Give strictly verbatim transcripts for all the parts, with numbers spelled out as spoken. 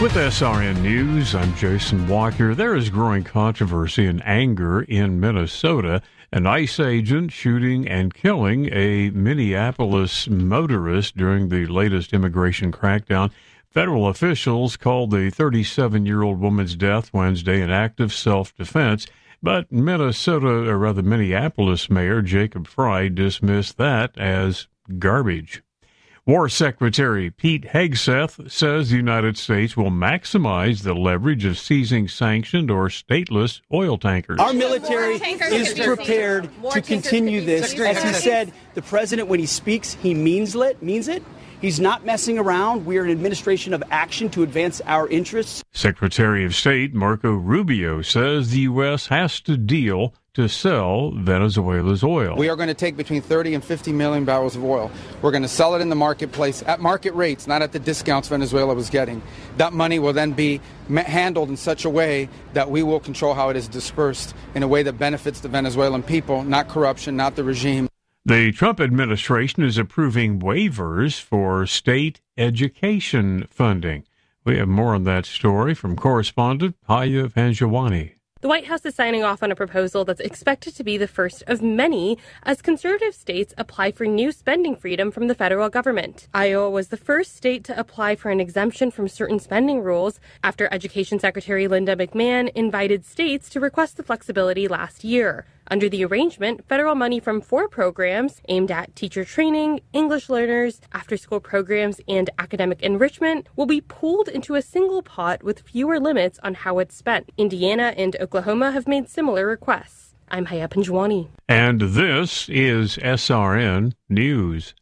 With S R N News, I'm Jason Walker. There is growing controversy and anger in Minnesota. An ICE agent shooting and killing a Minneapolis motorist during the latest immigration crackdown. Federal officials called the thirty-seven-year-old woman's death Wednesday an act of self-defense, but Minnesota, or rather Minneapolis Mayor Jacob Frey dismissed that as garbage. War Secretary Pete Hegseth says the United States will maximize the leverage of seizing sanctioned or stateless oil tankers. Our military is prepared to continue this. As he said, the president, when he speaks, he means it. Means it. He's not messing around. We are an administration of action to advance our interests. Secretary of State Marco Rubio says the U S has to deal to sell Venezuela's oil. We are going to take between thirty and fifty million barrels of oil. We're going to sell it in the marketplace at market rates, not at the discounts Venezuela was getting. That money will then be handled in such a way that we will control how it is dispersed in a way that benefits the Venezuelan people, not corruption, not the regime. The Trump administration is approving waivers for state education funding. We have more on that story from correspondent Haya Vanjawani. The White House is signing off on a proposal that's expected to be the first of many as conservative states apply for new spending freedom from the federal government. Iowa was the first state to apply for an exemption from certain spending rules after Education Secretary Linda McMahon invited states to request the flexibility last year. Under the arrangement, federal money from four programs aimed at teacher training, English learners, after-school programs, and academic enrichment will be pooled into a single pot with fewer limits on how it's spent. Indiana and Oklahoma have made similar requests. I'm Haya Panjwani. And this is S R N News.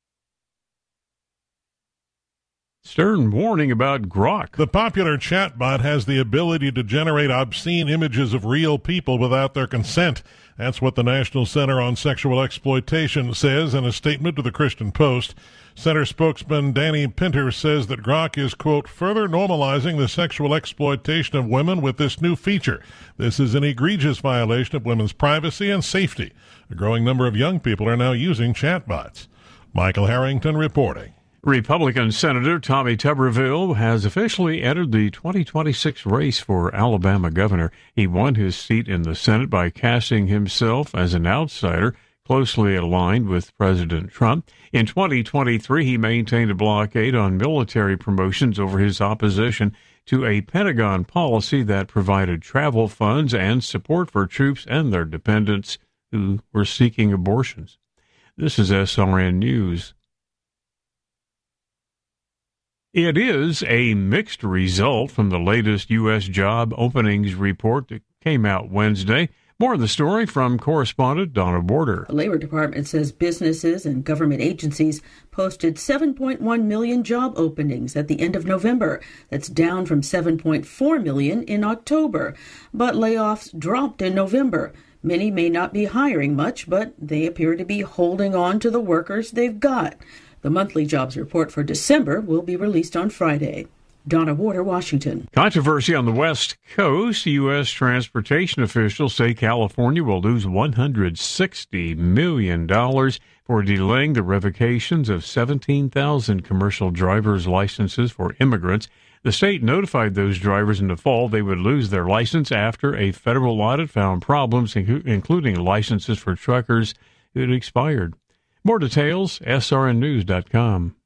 Stern warning about Grok. The popular chatbot has the ability to generate obscene images of real people without their consent. That's what the National Center on Sexual Exploitation says in a statement to the Christian Post. Center spokesman Danny Pinter says that Grok is, quote, further normalizing the sexual exploitation of women with this new feature. This is an egregious violation of women's privacy and safety. A growing number of young people are now using chatbots. Michael Harrington reporting. Republican Senator Tommy Tuberville has officially entered the twenty twenty-six race for Alabama governor. He won his seat in the Senate by casting himself as an outsider, closely aligned with President Trump. In twenty twenty-three, he maintained a blockade on military promotions over his opposition to a Pentagon policy that provided travel funds and support for troops and their dependents who were seeking abortions. This is S R N News. It is a mixed result from the latest U S job openings report that came out Wednesday. More of the story from correspondent Donna Border. The Labor Department says businesses and government agencies posted seven point one million job openings at the end of November. That's down from seven point four million in October. But layoffs dropped in November. Many may not be hiring much, but they appear to be holding on to the workers they've got. The monthly jobs report for December will be released on Friday. Donna Warder, Washington. Controversy on the West Coast. U S transportation officials say California will lose one hundred sixty million dollars for delaying the revocations of seventeen thousand commercial driver's licenses for immigrants. The state notified those drivers in the fall they would lose their license after a federal audit found problems, including licenses for truckers who had expired. More details, S R N news dot com.